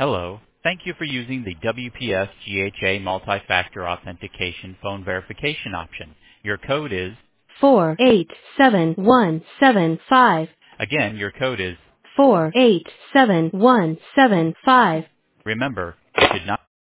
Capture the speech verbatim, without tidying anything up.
Hello. Thank you for using the W P S G H A multi-factor authentication phone verification option. Your code is, four eight seven one seven five. again, your code is, four eight seven one seven five. remember, you should not